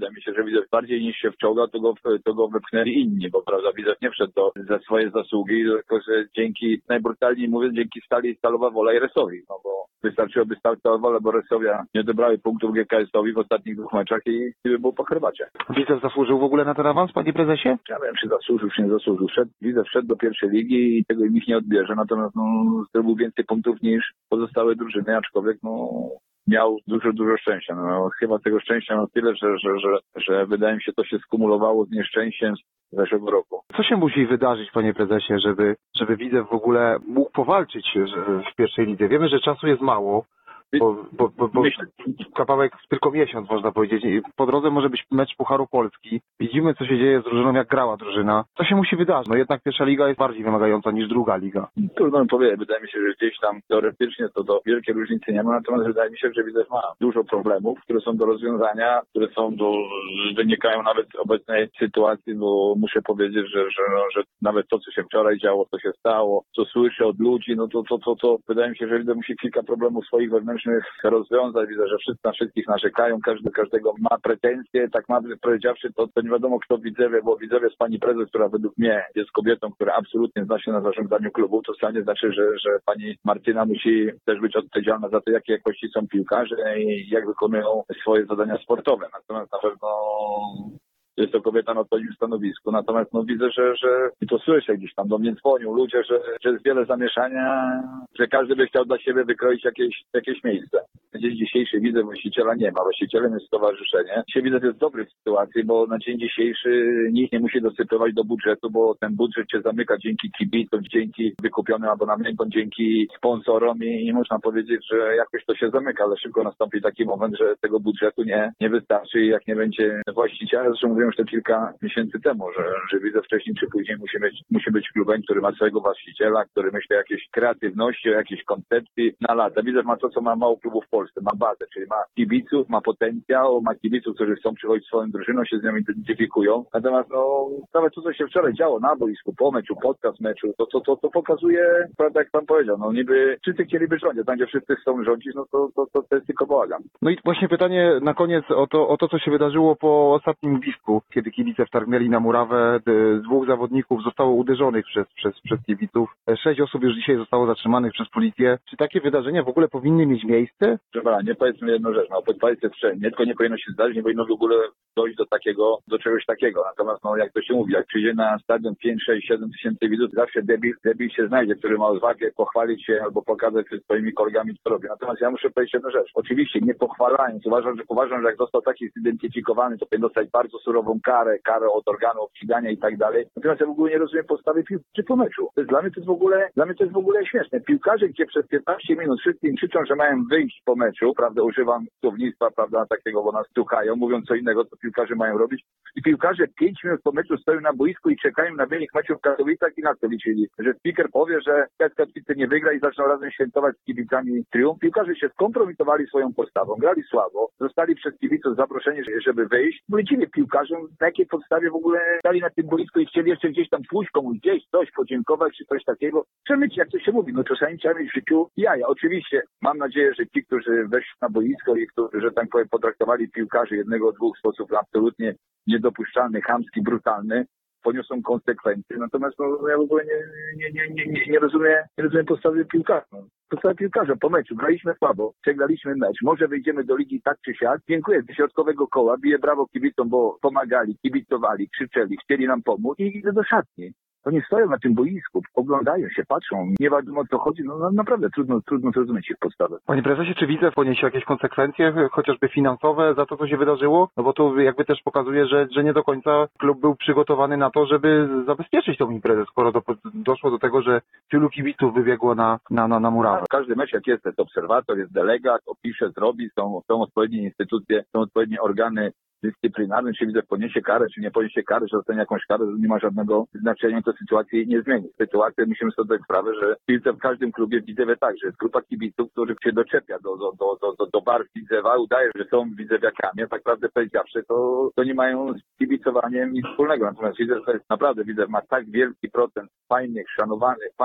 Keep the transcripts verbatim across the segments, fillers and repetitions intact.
wydaje mi się, że Widzew bardziej niż się wczołgał, to go, to go wypchnęli inni, bo prawda, Widzew nie wszedł do, za swoje zasługi, tylko że dzięki, najbrutalniej mówiąc, dzięki Stali Stalowa Wola i Resowi, no bo wystarczyłoby Stalowa Wola, bo Resowia nie odebrały punktów G K S-owi w ostatnich dwóch meczach i, i by było po herbacie. Widzew zasłużył w ogóle na ten awans, panie prezesie? Ja wiem, czy zasłużył, czy nie zasłużył. Wszedł, Widzew wszedł do pierwszej ligi i tego im nikt nie odbierze, natomiast no, zrobił więcej punktów niż pozostałe drużyny, aczkolwiek no miał dużo, dużo szczęścia. No, chyba tego szczęścia miał tyle, że, że, że, że wydaje mi się, to się skumulowało z nieszczęściem z zeszłego roku. Co się musi wydarzyć, panie prezesie, żeby, żeby Widzew w ogóle mógł powalczyć w pierwszej lidze? Wiemy, że czasu jest mało, bo, bo, bo, bo kawałek tylko miesiąc, można powiedzieć. Po drodze może być mecz Pucharu Polski. Widzimy, co się dzieje z drużyną, jak grała drużyna. Co się musi wydarzyć? No jednak pierwsza liga jest bardziej wymagająca niż druga liga. Trudno mi powiedzieć. Wydaje mi się, że gdzieś tam teoretycznie to do wielkiej różnicy nie ma, natomiast wydaje mi się, że Widzew ma dużo problemów, które są do rozwiązania, które są do, wynikają nawet z obecnej sytuacji, bo muszę powiedzieć, że, że, że nawet to, co się wczoraj działo, co się stało, co słyszę od ludzi, no to, to, to, to wydaje mi się, że Widzew musi kilka problemów swoich wewnętrznych rozwiązać. Widzę, że wszyscy na wszystkich narzekają, każdy każdego ma pretensje, tak ma powiedziawszy, to, to nie wiadomo kto w Widzewie, bo Widzewie jest pani prezes, która według mnie jest kobietą, która absolutnie zna się na zarządzaniu klubu, to wcale nie znaczy, że, że pani Martyna musi też być odpowiedzialna za to, jakie jakości są piłkarze i jak wykonują swoje zadania sportowe. Natomiast na pewno jest to kobieta na odpowiednim stanowisku. Natomiast no widzę, że, że i to słyszę gdzieś tam do mnie dzwonią ludzie, że, że jest wiele zamieszania, że każdy by chciał dla siebie wykroić jakieś, jakieś miejsce. Na dzień dzisiejszy widzę właściciela nie ma. Właścicielem jest stowarzyszenie. Dzisiaj widzę, że jest dobry w sytuacji, bo na dzień dzisiejszy nikt nie musi dosypywać do budżetu, bo ten budżet się zamyka dzięki kibicom, dzięki wykupionym abonamentom, dzięki sponsorom i, i można powiedzieć, że jakoś to się zamyka, ale szybko nastąpi taki moment, że tego budżetu nie, nie wystarczy i jak nie będzie właściciela, zresztą mówiłem już to kilka miesięcy temu, że, że widzę wcześniej czy później musi być, musi być klubem, który ma swojego właściciela, który myśli o jakiejś kreatywności, o jakiejś koncepcji na lata. Widzę, ma to, co ma mało klubów w Polsce, ma bazę, czyli ma kibiców, ma potencjał, ma kibiców, którzy chcą przychodzić swoją drużyną, się z nią identyfikują. Natomiast no, nawet to, co się wczoraj działo na boisku, po meczu, podczas meczu, to, to, to, to pokazuje, prawda, jak pan powiedział, no niby wszyscy chcieliby rządzić, tam gdzie wszyscy chcą rządzić, no to, to, to, to jest tylko bałagan. No i właśnie pytanie na koniec o to, o to, co się wydarzyło po ostatnim gwizdku, kiedy kibice wtargnęli na murawę. Dwóch zawodników zostało uderzonych przez, przez, przez kibiców. Sześć osób już dzisiaj zostało zatrzymanych przez policję. Czy takie wydarzenia w ogóle powinny mieć miejsce? Dobra, nie powiedzmy jedną rzecz, no podpalicie wszędzie, tylko nie powinno się zdarzyć, nie powinno w ogóle dojść do takiego, do czegoś takiego. Natomiast no jak to się mówi, jak przyjdzie na stadion pięć, sześć, siedem tysięcy widzów, zawsze debil, debil się znajdzie, który ma odwagę pochwalić się albo pokazać przed swoimi kolegami, co robi. Natomiast ja muszę powiedzieć jedną rzecz. Oczywiście nie pochwalając, uważam, że uważam, że jak został taki zidentyfikowany, to powinien dostać bardzo surową karę, karę od organów ścigania i tak dalej. Natomiast ja w ogóle nie rozumiem podstawy piłki po meczu. To jest, dla mnie to jest w ogóle, dla mnie to jest w ogóle śmieszne. Piłkarze, gdzie przez piętnaście minut wszyscy krzyczą, że mają wyjść po meczu, prawda, używam słownictwa, prawda, takiego, bo nas stukają, mówią co innego, co piłkarze mają robić. I piłkarze pięć minut po meczu stoją na boisku i czekają na wynik meczu w Katowicach i na to liczyli, że speaker powie, że Katowice nie wygra i zaczną razem świętować z kibicami triumf. Piłkarze się skompromitowali swoją postawą, grali słabo, zostali przez kibiców zaproszeni, żeby wyjść. Mówili piłkarzom, na jakiej podstawie w ogóle stali na tym boisku i chcieli jeszcze gdzieś tam pójść komuś gdzieś, coś podziękować czy coś takiego. Przemyć, jak to się mówi, no czasami trzeba mieć w życiu jaja. Oczywiście mam nadzieję, że ci, którzy weszli na boisko i którzy, że tak powiem, potraktowali piłkarzy jednego, dwóch w sposób absolutnie niedopuszczalny, chamski, brutalny, poniosą konsekwencje. Natomiast no, ja w ogóle nie, nie, nie, nie, nie, nie rozumiem, nie rozumiem podstawy piłkarza. Podstawy piłkarza po meczu. Graliśmy słabo, przegraliśmy mecz. Może wejdziemy do ligi tak czy siak. Dziękuję z środkowego koła. Biję brawo kibicom, bo pomagali, kibicowali, krzyczeli, chcieli nam pomóc i idę do szatni. Oni stoją na tym boisku, oglądają się, patrzą, nie wiadomo o co chodzi, no, no naprawdę trudno, trudno zrozumieć ich podstawę. Panie prezesie, czy Widzew poniesie jakieś konsekwencje, chociażby finansowe, za to, co się wydarzyło? No bo tu jakby też pokazuje, że, że nie do końca klub był przygotowany na to, żeby zabezpieczyć tą imprezę, skoro do, doszło do tego, że tylu kibiców wybiegło na, na, na, na murawę. Każdy mecz, jak jest, jest obserwator, jest delegat, opisze, zrobi, są, są odpowiednie instytucje, są odpowiednie organy dyscyplinarny, czy Widzew poniesie karę, czy nie poniesie karę, że dostanie jakąś karę, nie ma żadnego znaczenia, to sytuacji nie zmieni. Sytuację musimy sobie zdać sprawę, że w każdym klubie w Widzewie tak, że jest grupa kibiców, których się doczepia do, do, do, do, do, do barw Widzewa, udaje, że są widzewiakami, a tak naprawdę powiedziawszy, to, to nie mają z kibicowaniem nic wspólnego. Natomiast Widzew to jest naprawdę, Widzew ma tak wielki procent fajnych, szanowanych, fajnych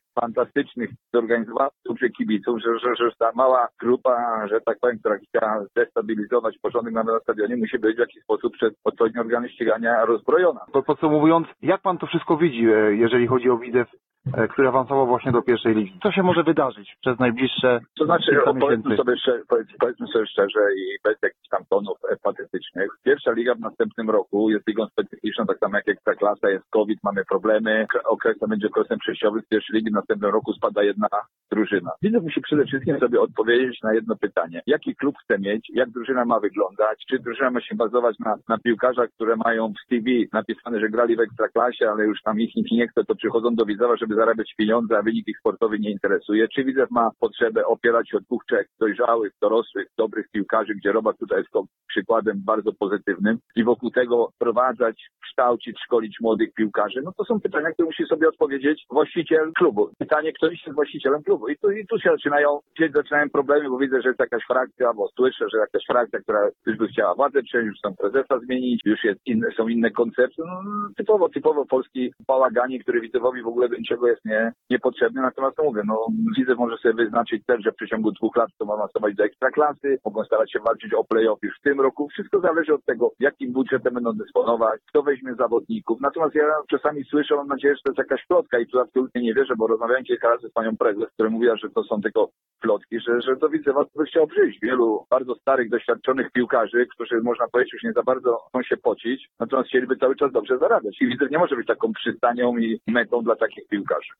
fantastycznych zorganizowanych kibiców, że, że, że ta mała grupa, że tak powiem, która chciała zdestabilizować porządek nawet na stadionie, musi być w jakiś sposób przez odpowiednie organy ścigania rozbrojona. Podsumowując, jak pan to wszystko widzi, jeżeli chodzi o Widzew, który awansował właśnie do pierwszej ligi? Co się może wydarzyć przez najbliższe To znaczy, powiedzmy sobie, powiedzmy sobie szczerze i bez jakichś tam tonów patetycznych. Pierwsza liga w następnym roku jest ligą specyficzną, tak samo jak Ekstraklasa, jest COVID, mamy problemy. Okres będzie okresem przejściowym z pierwszej ligi, w następnym roku spada jedna drużyna. Widzew musi przede wszystkim sobie odpowiedzieć na jedno pytanie. Jaki klub chce mieć? Jak drużyna ma wyglądać? Czy drużyna ma się bazować na, na piłkarzach, które mają w C V napisane, że grali w Ekstraklasie, ale już tam ich nikt nie chce, to przychodzą do Widzewa, żeby zarabiać pieniądze, a wynik ich sportowy nie interesuje. Czy Widzew ma potrzebę opierać się o dwóch, trzech dojrzałych, dorosłych, dobrych piłkarzy, gdzie Robert tutaj jest przykładem bardzo pozytywnym i wokół tego wprowadzać, kształcić, szkolić młodych piłkarzy? No to są pytania, które musi sobie odpowiedzieć właściciel klubu. Pytanie, kto jest właścicielem klubu? I tu, i tu się zaczynają, gdzieś zaczynają problemy, bo widzę, że jest jakaś frakcja, bo słyszę, że jakaś frakcja, która już by chciała władzę przejąć, już chcą prezesa zmienić, już jest inne, są inne koncepcje. No, typowo, typowo polski bałaganie, który Widzewowi w ogóle do niczego jest nie, niepotrzebny. Natomiast to mówię, no Widzew może sobie wyznaczyć cel, że w przeciągu dwóch lat to ma awansować do Ekstraklasy, mogą starać się walczyć o play-off już w tym roku. Wszystko zależy od tego, jakim budżetem będą dysponować, kto weźmie zawodników. Natomiast ja czasami słyszę, mam nadzieję, że to jest jakaś plotka i tu absolutnie nie wierzę, bo rozmawiałem kilka razy z panią prezes, która mówiła, że to są tylko plotki, że, że do Widzewa by chciał przyjść. Wielu bardzo starych, doświadczonych piłkarzy, którzy można powiedzieć już nie za bardzo chcą się pocić, natomiast chcieliby cały czas dobrze zarabiać. I Widzew nie może być taką przystanią i metą dla takich piłkarzy.